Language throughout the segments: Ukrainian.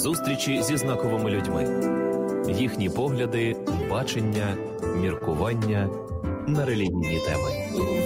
Зустрічі зі знаковими людьми. Їхні погляди, бачення, міркування на релігійні теми.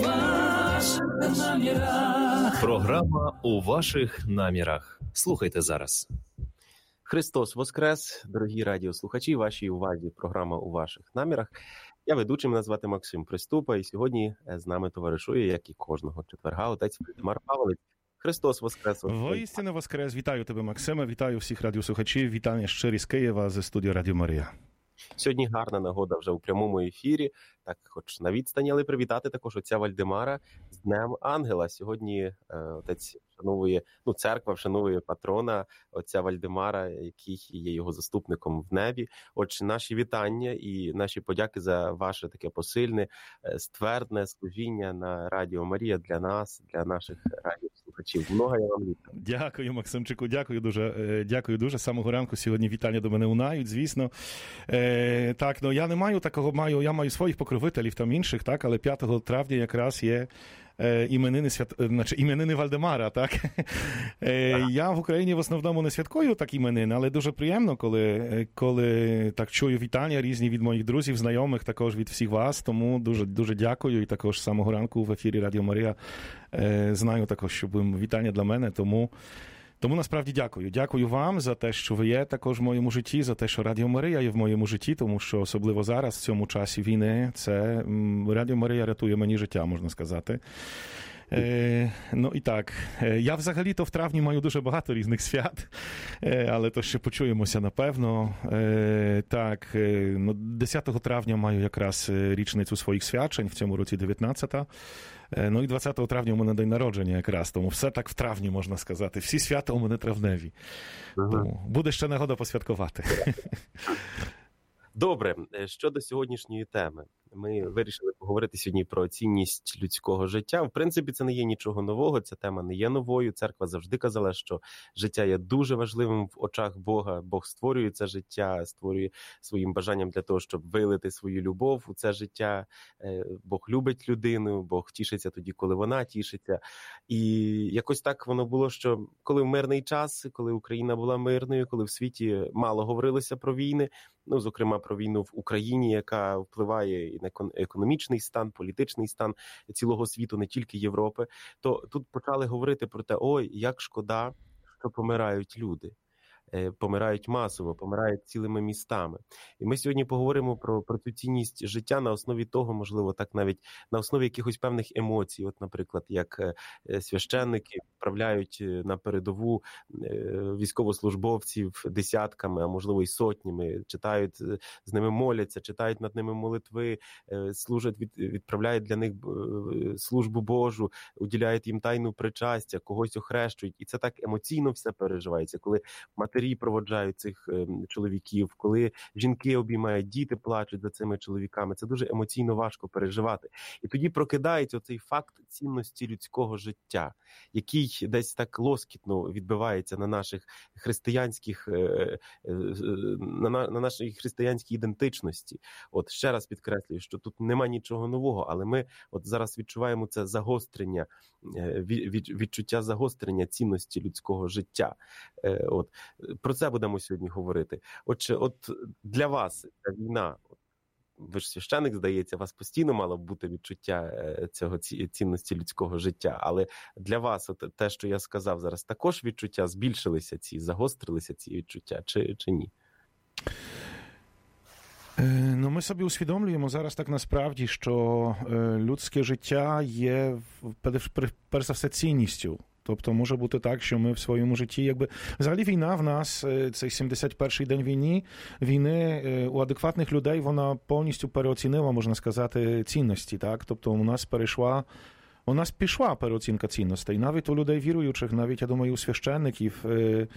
Програма «У ваших намірах». Слухайте зараз. Христос Воскрес, дорогі радіослухачі, вашій увазі програма «У ваших намірах». Я ведучий, мене звати Максим Приступа, і сьогодні з нами товаришує, як і кожного четверга, отець Вальдемар Павловець. Христос Воскрес! Воістину Воскрес! Вітаю тебе, Максиме, вітаю всіх радіослухачів, вітання щирі з Києва, зі студії Радіо Марія. Сьогодні гарна нагода вже у прямому ефірі, так хоч на відстані, але привітати також отця Вальдемара з Днем Ангела. Сьогодні отець вшановує, церква вшановує патрона отця Вальдемара, який є його заступником в небі. Отже, наші вітання і наші подяки за ваше таке посильне, ствердне служіння на Радіо Марія для нас, для наших радіослухачів. Много я вам вітаю. Дякую, Максимчику, дякую дуже. З самого ранку сьогодні вітання до мене лунають, звісно. Так, я не маю такого, я маю своїх покровителів там інших, так, але 5 травня якраз є іменини Вальдемара, так? Я в Україні в основному не святкую так іменини, але дуже приємно, коли так чую вітання різні від моїх друзів, знайомих, також від всіх вас, тому дуже дякую, і також з самого ранку в ефірі Радіо Марія знаю також, що вітання для мене, тому насправді дякую. Дякую вам за те, що ви є також в моєму житті, за те, що Радіо Марія є в моєму житті, тому що особливо зараз, в цьому часі війни, це Радіо Марія рятує мені життя, можна сказати. І так, я взагалі-то в травні маю дуже багато різних свят, але то ще почуємося, напевно. Так, 10 травня маю якраз річницю своїх свячень, в цьому році 19-та. І 20 травня у мене день народження якраз, тому все так в травні, можна сказати. Всі свята у мене травневі. Тому буде ще нагода посвяткувати. Добре, щодо сьогоднішньої теми. Ми вирішили поговорити сьогодні про цінність людського життя. В принципі, це не є нічого нового, ця тема не є новою. Церква завжди казала, що життя є дуже важливим в очах Бога. Бог створює це життя, створює своїм бажанням для того, щоб вилити свою любов у це життя. Бог любить людину, Бог тішиться тоді, коли вона тішиться. І якось так воно було, що коли в мирний час, коли Україна була мирною, коли в світі мало говорилося про війни, зокрема про війну в Україні, яка впливає і на економічний стан, політичний стан цілого світу, не тільки Європи, то тут почали говорити про те, як шкода, що помирають люди. Помирають масово, помирають цілими містами. І ми сьогодні поговоримо про цю цінність життя на основі того, можливо, так навіть на основі якихось певних емоцій. От, наприклад, як священники відправляють на передову військовослужбовців десятками, а можливо й сотнями, читають, з ними моляться, читають над ними молитви, служать, відправляють для них службу Божу, уділяють їм тайну причастя, когось охрещують. І це так емоційно все переживається, коли матері проводжають цих чоловіків, коли жінки обіймають, діти плачуть за цими чоловіками. Це дуже емоційно важко переживати. І тоді прокидається оцей факт цінності людського життя, який десь так лоскітно відбивається на наших християнських, на нашій християнській ідентичності. От ще раз підкреслюю, що тут нема нічого нового, але ми от зараз відчуваємо це загострення, відчуття загострення цінності людського життя. От про це будемо сьогодні говорити. Отже, от для вас ця війна, ви ж священик, здається, у вас постійно мало б бути відчуття цього цінності людського життя, але для вас от те, що я сказав зараз, також відчуття збільшилися загострилися ці відчуття, чи ні? Ми собі усвідомлюємо зараз так насправді, що людське життя є, перш за все, цінністю. Тобто може бути так, що ми в своєму житті, взагалі війна в нас, цей 71-й день війни, у адекватних людей вона повністю переоцінила, можна сказати, цінності, так? Тобто у нас пішла переоцінка цінностей, навіть у людей віруючих, навіть, я думаю, у священників,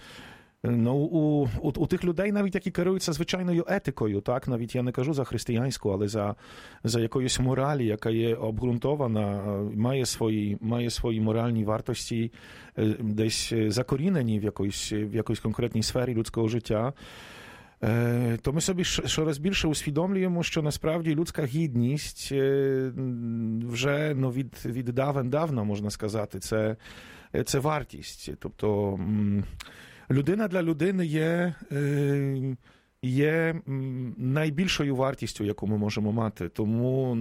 у тих людей, навіть які керуються звичайною етикою, так, навіть я не кажу за християнську, але за якоюсь моралі, яка є обґрунтована, має свої моральні вартості, десь закорінені в якоїсь конкретній сфері людського життя, то ми собі щораз більше усвідомлюємо, що насправді людська гідність вже від давен-давна, можна сказати, це вартість. Тобто людина для людини є найбільшою вартістю, яку ми можемо мати. Тому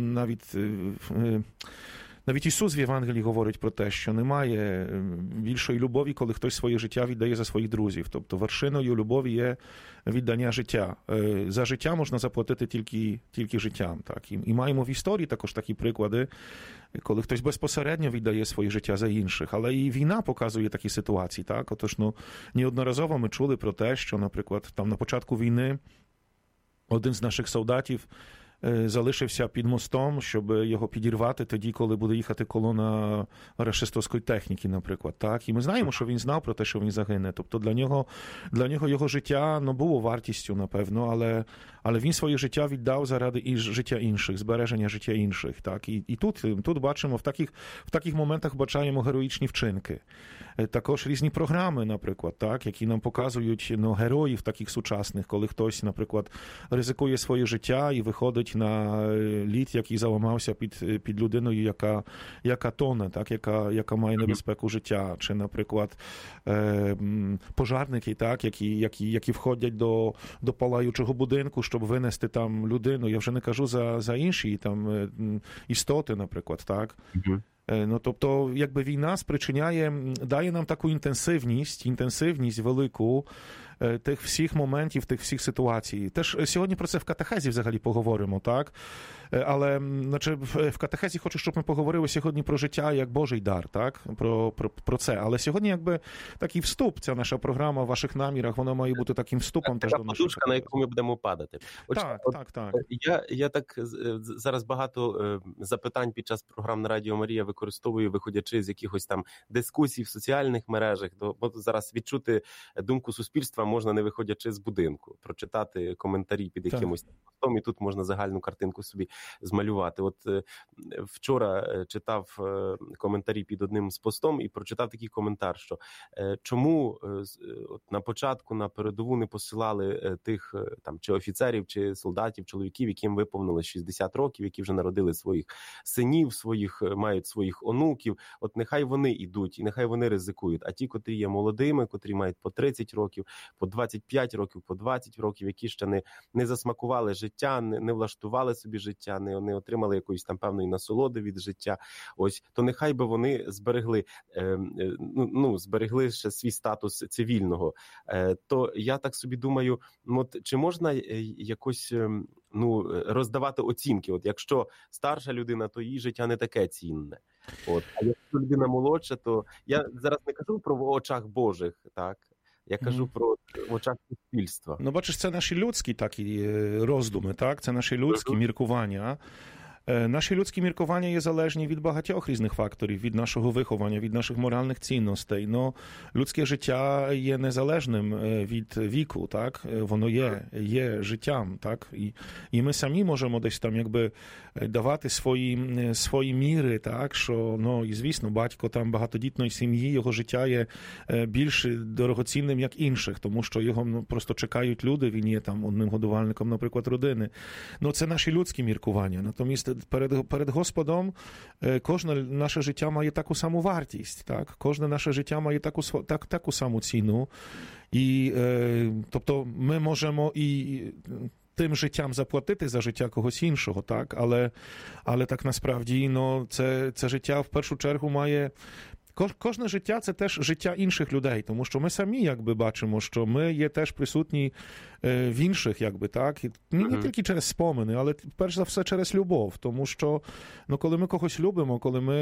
навіть Ісус в Євангелії говорить про те, що немає більшої любові, коли хтось своє життя віддає за своїх друзів. Тобто вершиною любові є віддання життя. За життя можна заплатити тільки життям. Так? І маємо в історії також такі приклади, коли хтось безпосередньо віддає своє життя за інших. Але і війна показує такі ситуації. Так? Отож, неодноразово ми чули про те, що, наприклад, там на початку війни один з наших солдатів залишився під мостом, щоб його підірвати тоді, коли буде їхати колона рашистовської техніки, наприклад. Так? І ми знаємо, що він знав про те, що він загине. Тобто для нього його життя було вартістю, напевно, але він своє життя віддав заради життя інших, збереження життя інших. Так? І тут бачимо, в таких моментах бачаємо героїчні вчинки. Також різні програми, наприклад, так, які нам показують героїв таких сучасних, коли хтось, наприклад, ризикує своє життя і виходить на лід, який заламався під людиною, яка тоне, так, яка має небезпеку життя. Чи, наприклад, пожарники, так, які входять до палаючого будинку, щоб винести там людину. Я вже не кажу за інші там істоти, наприклад, так. Тобто, якби війна дає нам таку інтенсивність велику тих всіх моментів, тих всіх ситуацій. Теж сьогодні про це в катехезі взагалі поговоримо, так? Але в катехезі хочу, щоб ми поговорили сьогодні про життя як Божий дар, так? Про це. Але сьогодні якби такий вступ, ця наша програма в ваших намірах, вона має бути таким вступом теж до нашого. Подушка, на яку ми будемо падати. Так. Я так зараз багато запитань під час програм на Радіо Марія використовую, виходячи з якихось там дискусій в соціальних мережах, бо зараз відчути думку суспільства можна не виходячи з будинку, прочитати коментарі під якимось постом, і тут можна загальну картинку собі змалювати. От вчора читав коментарі під одним з постом і прочитав такий коментар, що чому на початку на передову не посилали тих там чи офіцерів, чи солдатів, чоловіків, яким виповнилось 60 років, які вже народили своїх синів, мають своїх онуків. От нехай вони йдуть і нехай вони ризикують. А ті, котрі є молодими, котрі мають по 30 років, по 25 років, по 20 років, які ще не засмакували життя, не влаштували собі життя, не отримали якоїсь там певної насолоди від життя. Ось, то нехай би вони зберегли ще свій статус цивільного. То я так собі думаю, чи можна якось роздавати оцінки? От якщо старша людина, то її життя не таке цінне. От, а якщо людина молодша, то я зараз не кажу про в очах Божих, так? Я кажу про в очах суспільства. Бачиш, це наші людські такі роздуми, так? Це наші людські міркування. Наші людські міркування є залежні від багатьох різних факторів, від нашого виховання, від наших моральних цінностей. Людське життя є незалежним від віку, так? Воно є життям, так? І ми самі можемо десь там якби давати свої міри, так? Що, і звісно, батько там багатодітної сім'ї, його життя є більш дорогоцінним, як інших, тому що його просто чекають люди, він є там одним годувальником, наприклад, родини. Це наші людські міркування. Натомість перед Господом кожне наше життя має таку саму вартість, так? Кожне наше життя має таку саму ціну. І, тобто, ми можемо і тим життям заплатити за життя когось іншого, так? Але так насправді, це життя в першу чергу має... Кожне життя – це теж життя інших людей, тому що ми самі якби бачимо, що ми є теж присутні в інших, якби, так? І не тільки через спомини, але перш за все через любов, тому що коли ми когось любимо,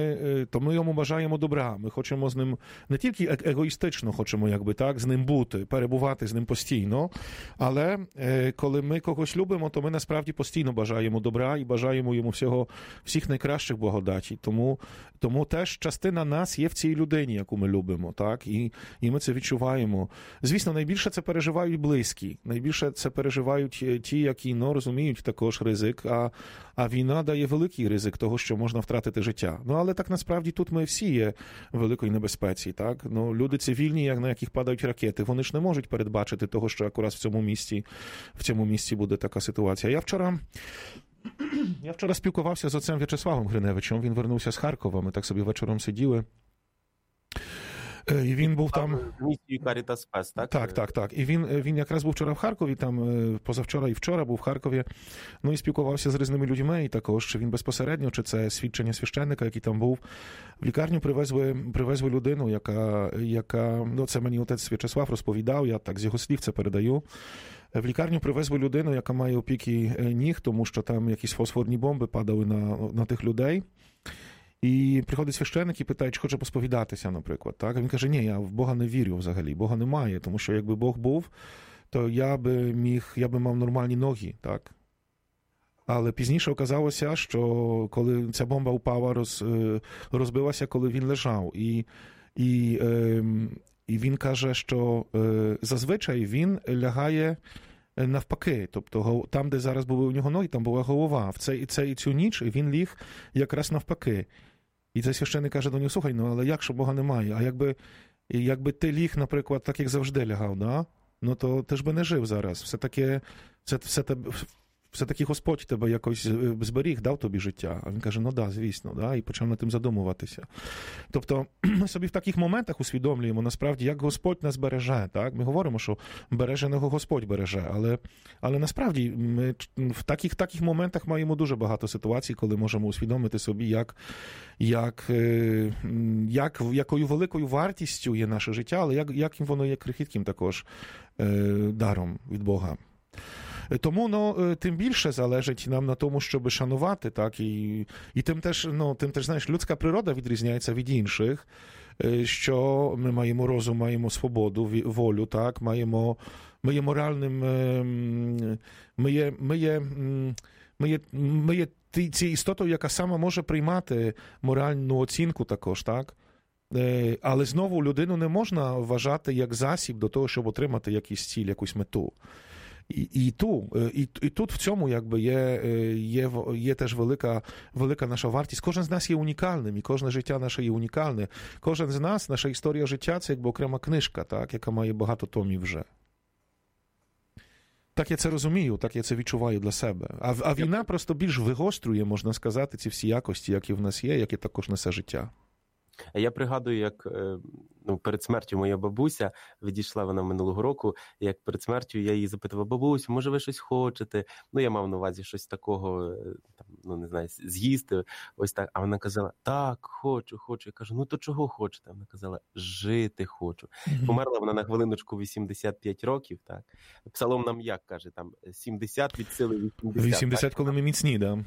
то ми йому бажаємо добра, ми хочемо з ним не тільки егоїстично хочемо, якби, так, з ним бути, перебувати з ним постійно, але коли ми когось любимо, то ми насправді постійно бажаємо добра і бажаємо йому всіх найкращих благодаті, тому теж частина нас є в цій людині, яку ми любимо, так? І ми це відчуваємо. Звісно, найбільше це переживають близькі, найбільше це переживають ті, які розуміють також ризик, а війна дає великий ризик того, що можна втратити життя. Але так насправді тут ми всі є в великій небезпеці, так? Люди цивільні, на яких падають ракети, вони ж не можуть передбачити того, що якраз в цьому місці буде така ситуація. Я вчора спілкувався з отцем В'ячеславом Гриневичем, він вернувся з Харкова, ми так собі вечором сиділи. І він був там... Місію Caritas Spes, так? Так. І він якраз був вчора в Харкові, там позавчора і вчора був в Харкові, ну і спілкувався з різними людьми, і також, чи він безпосередньо, чи це свідчення священника, який там був. В лікарню привезли людину, яка, ну це мені отець В'ячеслав розповідав, я так з його слів це передаю. В лікарню привезли людину, яка має опіки ніг, тому що там якісь фосфорні бомби падали на тих людей. І приходить священник і питає, чи хоче посповідатися, наприклад. Так? Він каже, ні, я в Бога не вірю взагалі, Бога немає, тому що якби Бог був, то я би мав нормальні ноги, так? Але пізніше оказалося, що коли ця бомба упала, розбилася, коли він лежав. І він каже, що зазвичай він лягає навпаки. Тобто там, де зараз були у нього ноги, там була голова. Цю ніч він ліг якраз навпаки. І цей священник каже до нього, слухай, ну але як, що Бога немає? А якби ти ліг, наприклад, так, як завжди лягав, да? Ну то ти ж би не жив зараз. Все-таки Господь тебе якось зберіг, дав тобі життя. А він каже, ну да, звісно, да, і почав над тим задумуватися. Тобто ми собі в таких моментах усвідомлюємо, насправді, як Господь нас береже. Так? Ми говоримо, що береженого Господь береже, але насправді ми в таких моментах маємо дуже багато ситуацій, коли можемо усвідомити собі, якою великою вартістю є наше життя, але як воно є крихітким також даром від Бога. Тому тим більше залежить нам на тому, щоб шанувати, так, і тим теж, знаєш, людська природа відрізняється від інших, що ми маємо розум, маємо свободу, волю, так, ми є моральним, ми є цією істотою, яка сама може приймати моральну оцінку також, так. Але знову людину не можна вважати як засіб до того, щоб отримати якийсь ціль, якусь мету. І тут в цьому якби є теж велика наша вартість. Кожен з нас є унікальним, і кожне життя наше є унікальне. Кожен з нас, наша історія життя, це якби окрема книжка, так, яка має багато томів вже. Так я це розумію, так я це відчуваю для себе. А війна просто більш вигострює, можна сказати, ці всі якості, які в нас є, які також несе життя. Я пригадую, як перед смертю моя бабуся, відійшла вона минулого року, як перед смертю я її запитував, бабусю, може ви щось хочете? Ну, я мав на увазі щось такого, там, не знаю, з'їсти, ось так. А вона казала, так, хочу. Я кажу, ну то чого хочете? Вона казала, жити хочу. Померла вона на хвилиночку 85 років, так. Псалом нам як каже, там, 70 від сили 80. 80, коли ми міцні, да.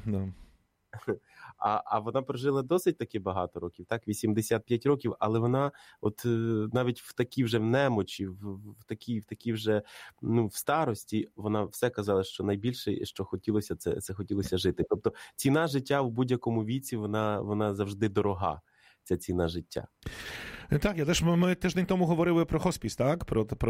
А вона прожила досить таки багато років, так, 85 років, але вона от навіть в такій вже в немочі, в такій вже, в старості, вона все казала, що найбільше, що хотілося, це хотілося жити. Тобто ціна життя в будь-якому віці, вона завжди дорога, ця ціна життя. Так, ми тиждень тому говорили про хоспіс, так?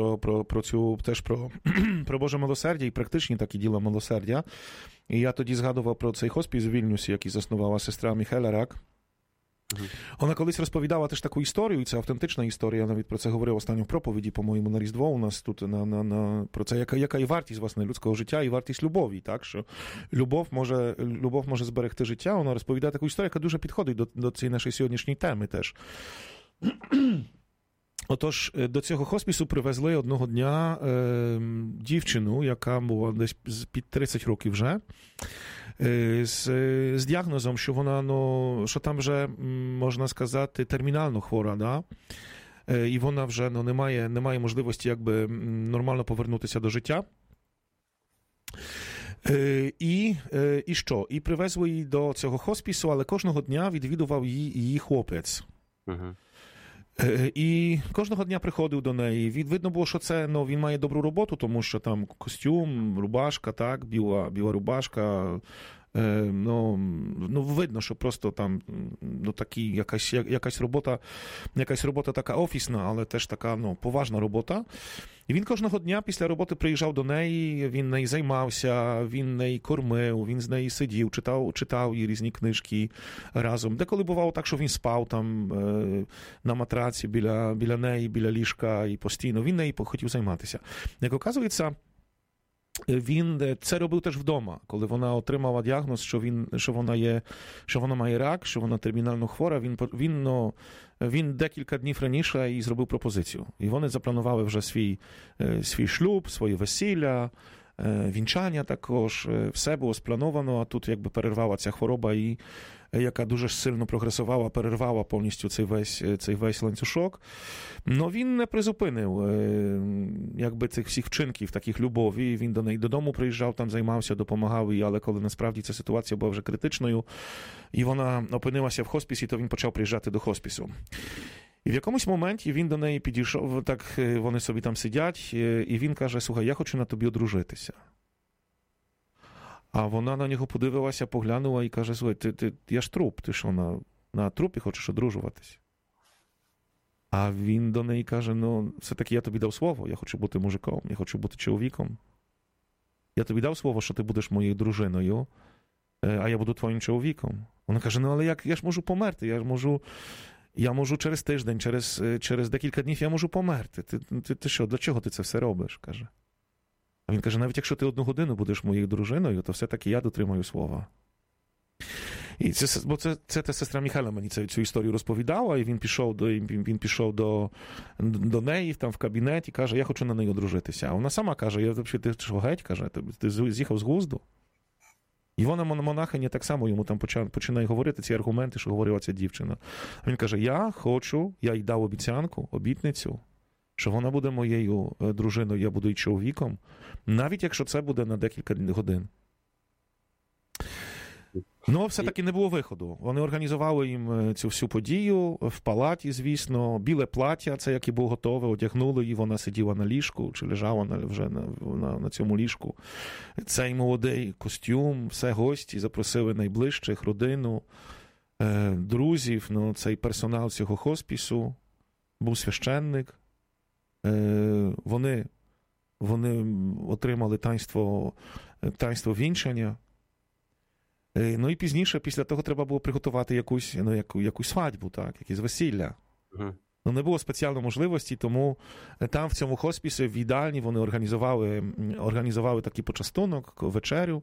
Про Боже милосердя і практичні такі діла милосердя. І я тоді згадував про цей хоспіс у Вільнюсі, який заснувала сестра Міхеля Рак. Вона колись розповідала теж таку історію, і це автентична історія, я навіть про це говорив останню в проповіді, по-моєму, на Різдво у нас тут, про це, яка і вартість, власне, людського життя, і вартість любові, так, що любов може зберегти життя. Вона розповідає таку історію, яка дуже підходить до цієї нашої сьогоднішньої теми теж. Отож, до цього хоспісу привезли одного дня дівчину, яка була десь під 30 років вже, з діагнозом, що вона, що там вже, можна сказати, термінально хвора, да? І вона вже немає можливості якби нормально повернутися до життя. І що? І привезли її до цього хоспісу, але кожного дня відвідував її хлопець. І кожного дня приходив до неї. Видно було, що це, він має добру роботу, тому що там костюм, рубашка, так, біла рубашка. Видно, що просто там такі, якась робота така офісна, але теж така поважна робота. І він кожного дня після роботи приїжджав до неї, він неї займався, він неї кормив, він з нею сидів, читав їй різні книжки разом. Деколи бувало так, що він спав там на матраці біля неї, біля ліжка, і постійно він неї хотів займатися. Як оказується, він це робив теж вдома, коли вона отримала діагноз, що вона має рак, що вона термінально хвора, він декілька днів раніше і зробив пропозицію. І вони запланували вже свій шлюб, своє весілля, вінчання також, все було сплановано, а тут якби перервала ця хвороба, яка дуже сильно прогресувала, перервала повністю цей весь ланцюжок. Но він не призупинив якби цих всіх вчинків, таких любові. Він до неї додому приїжджав, там займався, допомагав їй, але коли насправді ця ситуація була вже критичною, і вона опинилася в хоспісі, то він почав приїжджати до хоспісу. І в якомусь моменті він до неї підійшов, так вони собі там сидять, і він каже: слухай, я хочу на тобі одружитися. А вона на нього подивилася, поглянула і каже: слухай, я ж труп, ти що, на трупі хочеш одружуватись? А він до неї каже: ну, все-таки я тобі дав слово, я хочу бути мужиком, я хочу бути чоловіком. Я тобі дав слово, що ти будеш моєю дружиною, а я буду твоїм чоловіком. Вона каже: ну, але я ж можу померти, я можу через тиждень, через декілька днів я можу померти. Ти що, для чого ти це все робиш? Каже. А він каже: навіть якщо ти 1 годину будеш моєю дружиною, то все-таки я дотримаю слова. І бо це та сестра Міхайла мені цю історію розповідала, і він пішов до неї там в кабінет і каже: я хочу на неї одружитися. А вона сама каже: ти що, геть? Каже, ти з'їхав з глузду? І вона, монахиня, так само йому там починає говорити ці аргументи, що говорила ця дівчина. А він каже: я їй дав обітницю, що вона буде моєю дружиною, я буду її чоловіком, навіть якщо це буде на декілька годин. Ну, все-таки не було виходу. Вони організували їм цю всю подію в палаті, звісно, біле плаття, це як і було готове, одягнули її, вона сиділа на ліжку, чи лежала вже на цьому ліжку. Цей молодий костюм, все гості, запросили найближчих, родину, друзів, ну, цей персонал цього хоспісу, був священник. Вони отримали таїнство вінчання. Ну і пізніше, після того, треба було приготувати якусь свадьбу, так, якесь весілля. Ну, не було спеціальної можливості, тому там, в цьому хоспісі, в їдальні, вони організували такий почастунок, вечерю.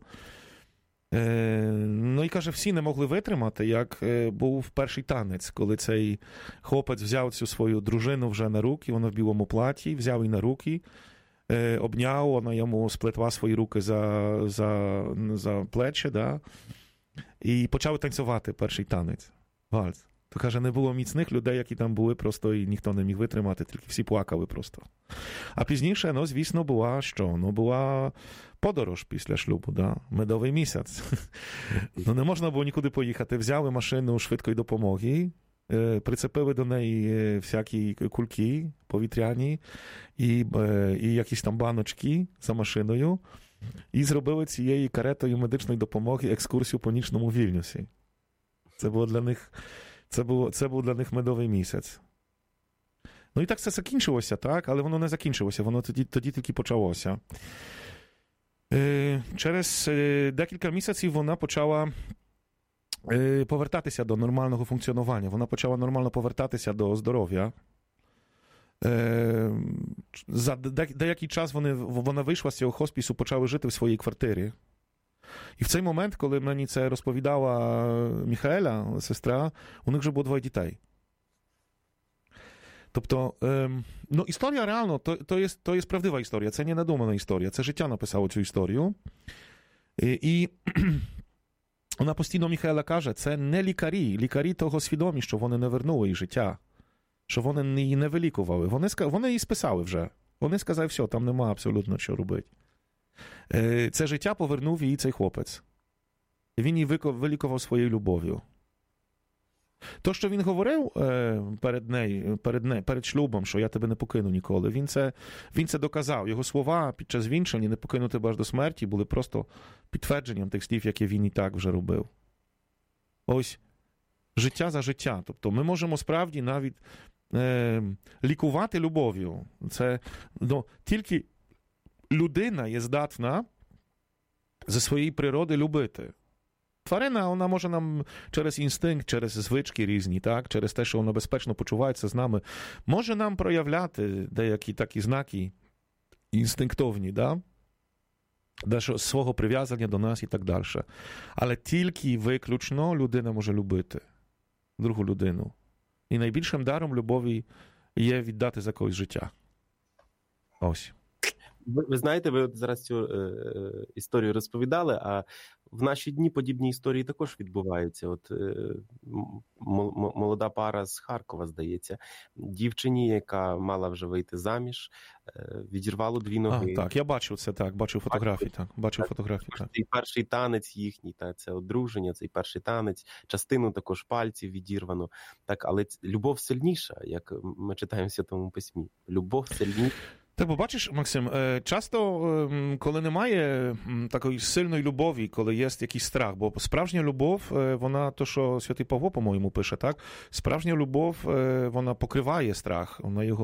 Ну і, каже, всі не могли витримати, як був перший танець, коли цей хлопець взяв цю свою дружину вже на руки, вона в білому платі, взяв її на руки, обняв, вона йому сплетла свої руки за плечі, да? І почали танцювати перший танець, вальс. То, каже, не було міцних людей, які там були, просто і ніхто не міг витримати, тільки всі плакали просто. А пізніше, ну, звісно, була що? Ну, була подорож після шлюбу, да? Медовий місяць. Ну, не можна було нікуди поїхати. Взяли машину швидкої допомоги, прицепили до неї всякі кульки повітряні і якісь там баночки за машиною і зробили цією каретою медичної допомоги екскурсію по нічному Вільнюсі. Це був для них медовий місяць. Ну і так це закінчилося, так? Але воно не закінчилося, воно тоді тільки почалося. Через декілька місяців вона почала повертатися до нормального функціонування. Вона почала нормально повертатися до здоров'я. За деякий час вона вийшла з цього хоспісу, почала жити в своїй квартирі. І в цей момент, коли мені це розповідала Міхаеля, сестра, у них вже було 2 дітей. Тобто, ну, історія реально, то є правдива історія, це не надумана історія, це життя написало цю історію. І вона постійно, Міхаела, каже, це не лікарі. Лікарі того свідомі, що вони не вернули їй життя, що вони її не вилікували. Вони її списали вже. Вони сказали: все, там нема абсолютно що робити. Це життя повернув їй цей хлопець. Він її вилікував своєю любов'ю. То, що він говорив перед шлюбом, що я тебе не покину ніколи, він це доказав. Його слова під час вінчання, не покину тебе аж до смерті, були просто підтвердженням тих слів, які він і так вже робив. Ось, життя за життя. Тобто ми можемо справді навіть лікувати любов'ю. Це, тільки людина є здатна за своєї природи любити. Тварина, вона може нам через інстинкт, через звички різні, так? Через те, що вона безпечно почувається з нами, може нам проявляти деякі такі знаки інстинктовні, да? свого прив'язання до нас і так далі. Але тільки виключно людина може любити другу людину. І найбільшим даром любові є віддати за когось життя. Ось. Ви знаєте, ви от зараз цю історію розповідали, а в наші дні подібні історії також відбуваються. От молода пара з Харкова, здається, дівчині, яка мала вже вийти заміж, відірвало 2 ноги. Так, я бачив це, так, бачив фотографії, так. Цей перший танець їхній, це одруження, цей перший танець, частину також пальців відірвано. Так, але любов сильніша, як ми читаємо в Святому Письмі. Любов сильніша. Так, бо бачиш, Максим, часто, коли немає такої сильної любові, коли є якийсь страх, бо справжня любов, вона, то, що Святий Павло, по-моєму, пише, так? Справжня любов, вона покриває страх,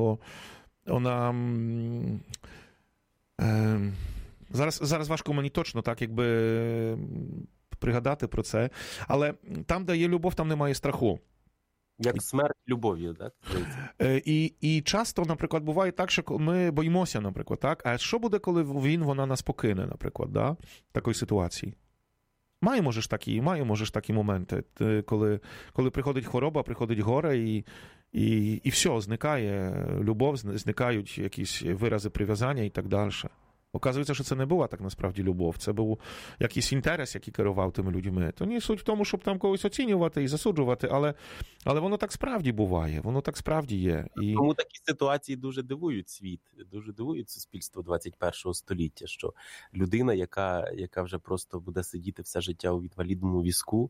зараз важко мені точно, так, якби пригадати про це, але там, де є любов, там немає страху. Як смерть любов'ю, так? І часто, наприклад, буває так, що ми боїмося, наприклад, так? А що буде, коли вона нас покине, наприклад, да? Такої ситуації? Маємо ж такі моменти, коли приходить хвороба, приходить горе, і все, зникає любов, зникають якісь вирази прив'язання і так далі. Оказується, що це не була так насправді любов, це був якийсь інтерес, який керував тими людьми. То не суть в тому, щоб там когось оцінювати і засуджувати, але воно так справді буває, воно так справді є. І... Тому такі ситуації дуже дивують світ, дуже дивують суспільство 21-го століття, що людина, яка вже просто буде сидіти все життя у інвалідному візку,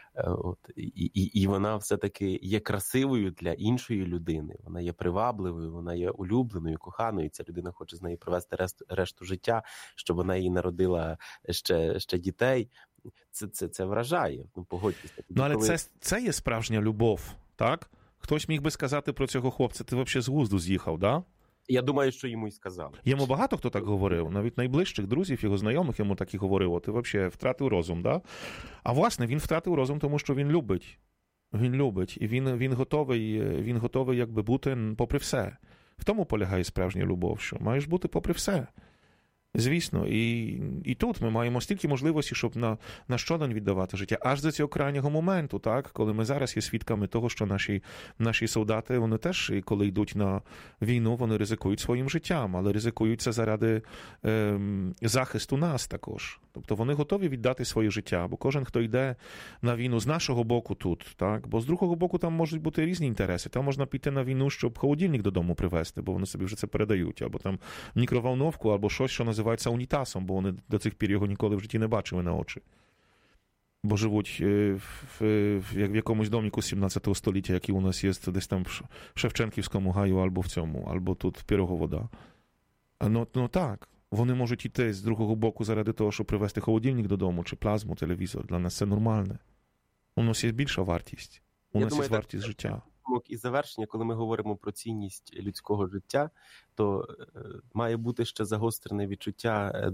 і вона все-таки є красивою для іншої людини, вона є привабливою, вона є улюбленою, коханою, ця людина хоче з нею провести решту життя, щоб вона їй народила ще дітей. Це вражає, погодьтеся. Але це є справжня любов, так? Хтось міг би сказати про цього хлопця, ти взагалі з глузду з'їхав, да? Я думаю, що йому й сказали. Йому багато хто так говорив, навіть найближчих друзів, його знайомих йому так і говорив, ти взагалі втратив розум, да? А власне, він втратив розум, тому що він любить. Він любить, і він готовий якби бути попри все. В тому полягає справжня любов, що маєш бути попри все. Звісно, і тут ми маємо стільки можливостей, щоб на щодень віддавати життя, аж до цього крайнього моменту, так, коли ми зараз є свідками того, що наші солдати, вони теж, коли йдуть на війну, вони ризикують своїм життям, але ризикують це заради захисту нас також. Тобто вони готові віддати своє життя, бо кожен, хто йде на війну з нашого боку тут, так, бо з другого боку там можуть бути різні інтереси. Там можна піти на війну, щоб холодильник додому привезти, бо вони собі вже це передають, або там мікроволновку, або щось, що називається унітазом, бо вони до цих пір його ніколи в житті не бачили на очі. Бо живуть в якомусь доміку 17 століття, який у нас є десь там в Шевченківському гаю, або в цьому, або тут Пироговода. Ну так. Вони можуть йти з другого боку заради того, щоб привезти холодильник додому, чи плазму, телевізор. Для нас це нормальне. У нас є більша вартість. У нас є вартість життя. І завершення, коли ми говоримо про цінність людського життя, то має бути ще загострене відчуття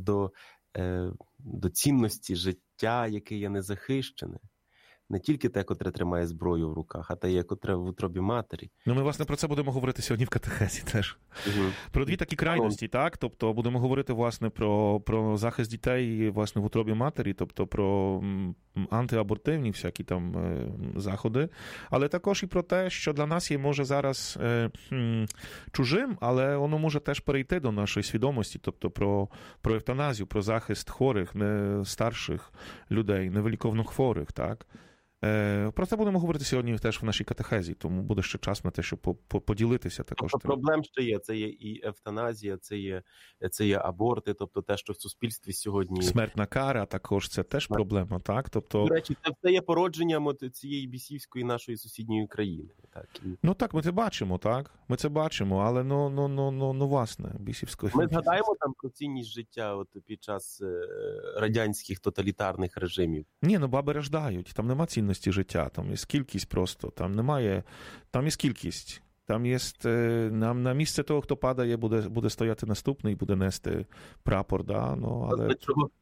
до цінності життя, яке є незахищене. Не тільки те, котре тримає зброю в руках, а те, котре в утробі матері. Ну, ми, власне, про це будемо говорити сьогодні в катехезі теж. Про дві такі крайності, так? Тобто, будемо говорити, власне, про захист дітей, власне, в утробі матері, тобто про антиабортивні всякі там заходи, але також і про те, що для нас є, може, зараз чужим, але воно може теж перейти до нашої свідомості, тобто про евтаназію, про захист хворих, не старших людей, невиліковно хворих, так? Про це будемо говорити сьогодні теж в нашій катехезі, тому буде ще час на те, щоб поділитися також. Тобто проблем ще є. Це є і евтаназія, це є аборти, тобто те, що в суспільстві сьогодні... Смертна кара також, це теж проблема, так? Тобто... До речі, це все є породженням цієї бісівської нашої сусідньої країни. Так? Ну так, ми це бачимо, так? Ми це бачимо, але власне, бісівської... Ми згадаємо там про цінність життя от під час радянських тоталітарних режимів. Ні, баби рождають, там нема цінності життя, там є кількість просто, там немає, там є кількість. Там є, на місце того, хто падає, буде стояти наступний, буде нести прапор, да, але...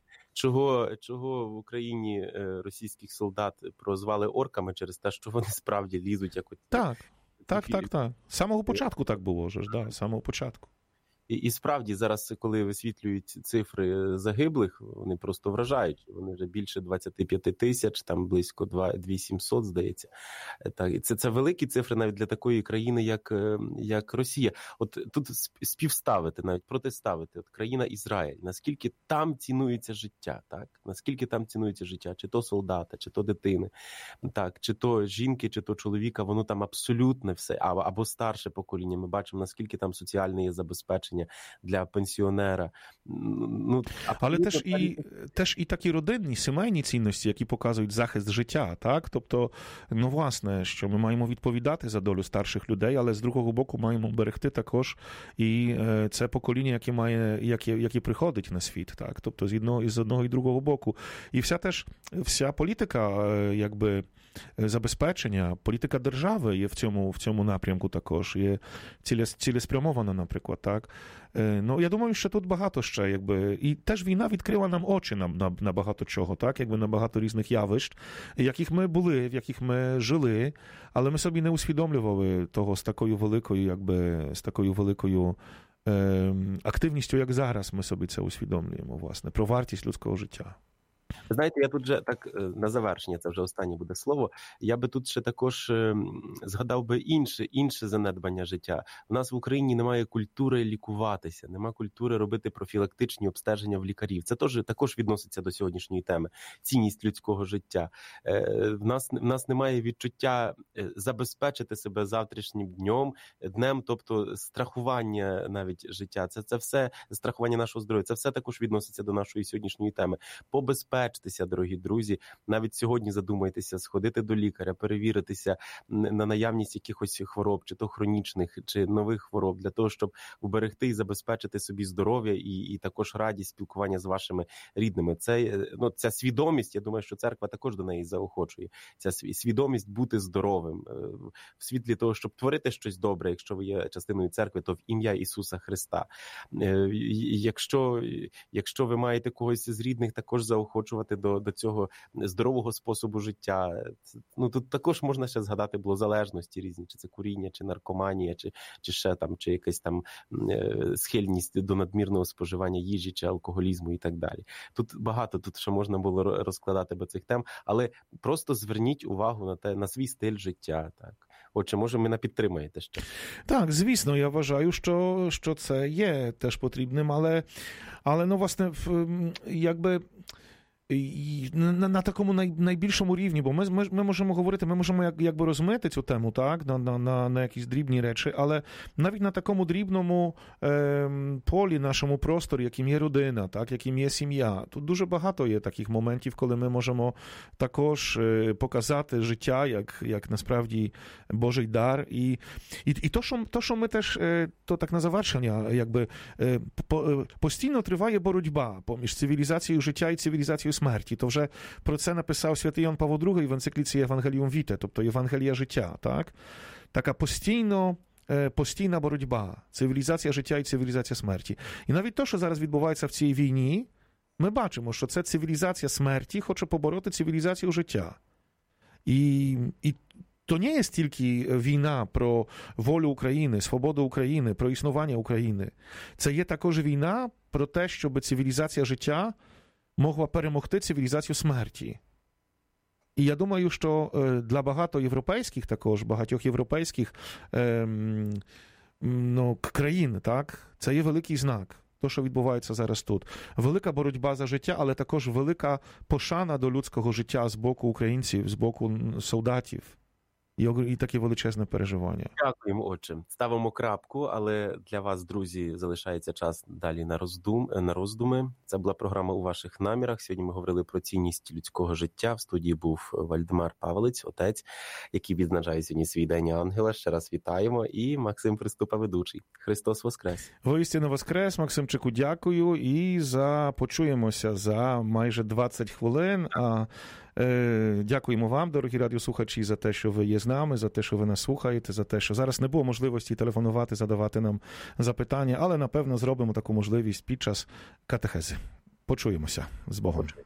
Чого в Україні російських солдат прозвали орками через те, що вони справді лізуть якось... Так. З самого початку так було вже, да, з самого початку. І справді зараз, коли висвітлюють цифри загиблих, вони просто вражають. Вони вже більше 25 тисяч, там близько 2700, здається. Так, і це великі цифри навіть для такої країни, як Росія. От тут співставити, навіть протиставити, от країна Ізраїль, наскільки там цінується життя, так? Наскільки там цінується життя, чи то солдата, чи то дитини, так, чи то жінки, чи то чоловіка, воно там абсолютно все, або старше покоління. Ми бачимо, наскільки там соціальне є забезпечення для пенсіонера. Ну, але теж і такі родинні, сімейні цінності, які показують захист життя, так? Тобто, ну, власне, що ми маємо відповідати за долю старших людей, але з другого боку маємо берегти також і це покоління, яке приходить на світ, так? Тобто, з одного і другого боку. І вся політика, якби, забезпечення, політика держави є в цьому напрямку також, є цілеспрямована, наприклад, так. Ну, я думаю, що тут багато ще, якби, і теж війна відкрила нам очі на багато чого, так, якби на багато різних явищ, яких ми були, в яких ми жили, але ми собі не усвідомлювали того з такою великою активністю, як зараз ми собі це усвідомлюємо, власне, про вартість людського життя. Ви знаєте, я тут вже так на завершення, це вже останнє буде слово, я би тут ще також згадав би інше занедбання життя. У нас в Україні немає культури лікуватися, немає культури робити профілактичні обстеження в лікарів. Це також відноситься до сьогоднішньої теми. Цінність людського життя. В нас немає відчуття забезпечити себе завтрашнім днем, тобто страхування навіть життя. Це все, страхування нашого здоров'я, це все також відноситься до нашої сьогоднішньої теми. Побезпечтеся, дорогі друзі, навіть сьогодні задумайтеся, сходити до лікаря, перевіритися на наявність якихось хвороб, чи то хронічних, чи нових хвороб, для того, щоб уберегти і забезпечити собі здоров'я і також радість спілкування з вашими рідними. Ця свідомість, я думаю, що церква також до неї заохочує. Ця свідомість бути здоровим. В світлі того, щоб творити щось добре, якщо ви є частиною церкви, то в ім'я Ісуса Христа. Якщо ви маєте когось з рідних, також заохочувати до цього здорового способу життя. Ну, тут також можна ще згадати було залежності різні, чи це куріння, чи наркоманія, чи ще там, чи якась там схильність до надмірного споживання їжі, чи алкоголізму і так далі. Тут багато, ще можна було розкладати би цих тем, але просто зверніть увагу на свій стиль життя, так. Отже, може, мене підтримаєте ще? Так, звісно, я вважаю, що це є теж потрібним, але ну, власне, якби на такому найбільшому рівні, бо ми можемо говорити, ми можемо якби розмити цю тему, так, на якісь дрібні речі, але навіть на такому дрібному полі, нашому просторі, яким є родина, так, яким є сім'я, тут дуже багато є таких моментів, коли ми можемо також показати життя, як насправді Божий дар. І то, що ми теж, то так на завершення, якби постійно триває боротьба поміж цивілізацією життя і цивілізацією смерті. То вже про це написав святий Іоанн Павло II в енцикліці Євангеліум Віте, тобто Євангелія життя, так? Така постійна боротьба, цивілізація життя і цивілізація смерті. І навіть те, що зараз відбувається в цій війні, ми бачимо, що це цивілізація смерті хоче побороти цивілізацію життя. І to nie jest tylko wina pro волю України, свободу України, про існування України. Це є також війна про те, щоб цивілізація життя могла перемогти цивілізацію смерті. І я думаю, що для багатьох європейських країн, так, це є великий знак. То, що відбувається зараз тут. Велика боротьба за життя, але також велика пошана до людського життя з боку українців, з боку солдатів. І таке величезне переживання. Дякуємо, отче. Ставимо крапку, але для вас, друзі, залишається час далі на роздуми. Це була програма «У ваших намірах». Сьогодні ми говорили про цінність людського життя. В студії був Вальдемар Павлець, отець, який відзначає сьогодні свій День Ангела. Ще раз вітаємо. І Максим Приступа, ведучий. Христос воскрес! Воістину воскрес. Максимчику, дякую. І почуємося за майже 20 хвилин. Дякуємо вам, дорогі радіослухачі, за те, що ви є з нами, за те, що ви нас слухаєте, за те, що зараз не було можливості телефонувати, задавати нам запитання, але, напевно, зробимо таку можливість під час катехези. Почуємося з Богом.